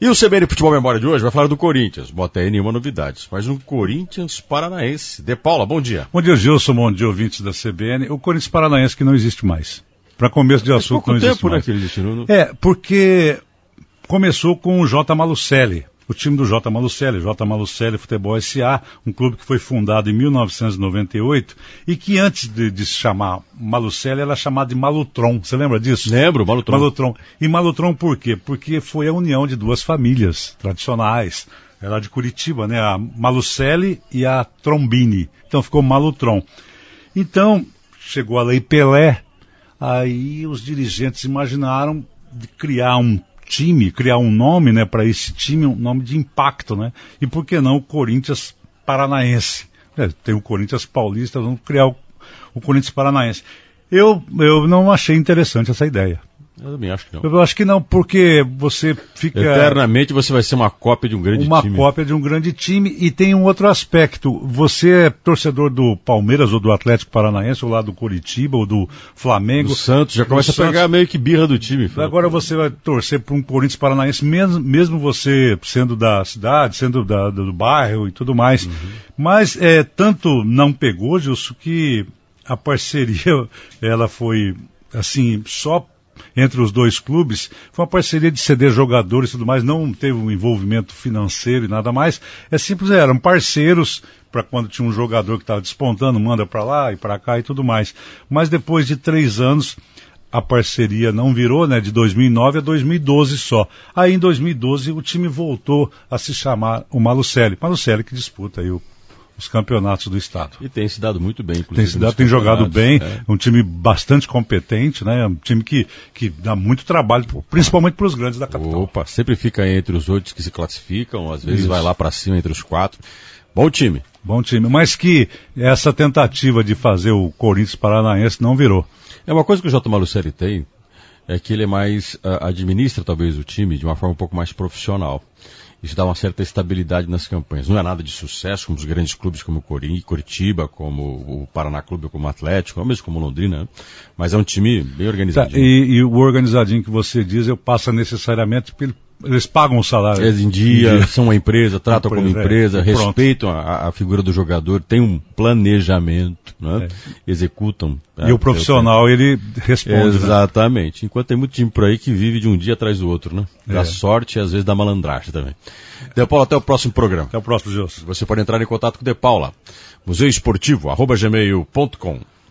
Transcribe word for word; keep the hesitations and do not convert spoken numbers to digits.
E o C B N Futebol Memória de hoje vai falar do Corinthians. Bota aí nenhuma novidade, mas um Corinthians Paranaense. De Paula, bom dia. Bom dia, Gilson, bom dia, ouvintes da C B N. O Corinthians Paranaense que não existe mais. Para começo de assunto, não existe tempo, mais. Né, que existe, não... É, porque começou com o J. Malucelli. O time do J. Malucelli, J. Malucelli Futebol S A, um clube que foi fundado em mil novecentos e noventa e oito e que antes de, de se chamar Malucelli era chamado de Malutron. Você lembra disso? Lembro, Malutron. Malutron. E Malutron por quê? Porque foi a união de duas famílias tradicionais. Era de Curitiba, né? A Malucelli e a Trombini. Então ficou Malutron. Então, chegou a Lei Pelé, aí os dirigentes imaginaram de criar um time, criar um nome, né, para esse time, um nome de impacto, né? E por que não o Corinthians Paranaense? É, tem o Corinthians Paulista, vamos criar o, o Corinthians Paranaense. Eu, eu não achei interessante essa ideia. Eu também acho que não. Eu acho que não, porque você fica... Eternamente você vai ser uma cópia de um grande uma time. Uma cópia de um grande time, e tem um outro aspecto. Você é torcedor do Palmeiras ou do Atlético Paranaense, ou lá do Curitiba, ou do Flamengo. Do Santos, já começa a Santos. pegar meio que birra do time. Filho. Agora você vai torcer para um Corinthians Paranaense, mesmo, mesmo você sendo da cidade, sendo da, do bairro e tudo mais. Uhum. Mas é, tanto não pegou, Gilson, que a parceria, ela foi, assim, só... entre os dois clubes, foi uma parceria de ceder jogadores e tudo mais, não teve um envolvimento financeiro e nada mais, é simples, eram parceiros para quando tinha um jogador que estava despontando, manda para lá e para cá e tudo mais. Mas depois de três anos, a parceria não virou, né, de dois mil e nove a dois mil e doze só. Aí em dois mil e doze o time voltou a se chamar o Malucelli, Malucelli que disputa aí o os campeonatos do estado. E tem se dado muito bem, inclusive. Tem se dado, tem jogado bem, é um time bastante competente, né? Um time que, que dá muito trabalho, principalmente para os grandes da capital. Opa, sempre fica entre os outros que se classificam, às vezes Isso. vai lá para cima entre os quatro. Bom time. Bom time, mas que essa tentativa de fazer o Corinthians Paranaense não virou. É uma coisa que o J. Malucelli tem, é que ele é mais, uh, administra talvez o time de uma forma um pouco mais profissional. Isso dá uma certa estabilidade nas campanhas. Não é nada de sucesso, como os grandes clubes como o Curitiba, como o Paraná Clube, como o Atlético, ou mesmo como o Londrina, né? Mas é um time bem organizadinho. Tá, e, e o organizadinho que você diz, eu passa necessariamente pelo... Eles pagam o salário. Eles em dia, em dia. São uma empresa, tratam empresa, como empresa, é, respeitam a, a figura do jogador, tem um planejamento, né? É. Executam. E é, o profissional, ele responde. Exatamente. Né? Enquanto tem muito time por aí que vive de um dia atrás do outro, né? Da é. sorte e às vezes da malandragem também. De Paula, até o próximo programa. Até o próximo, Gilson. Você pode entrar em contato com o De Paula. museu esportivo arroba gmail ponto com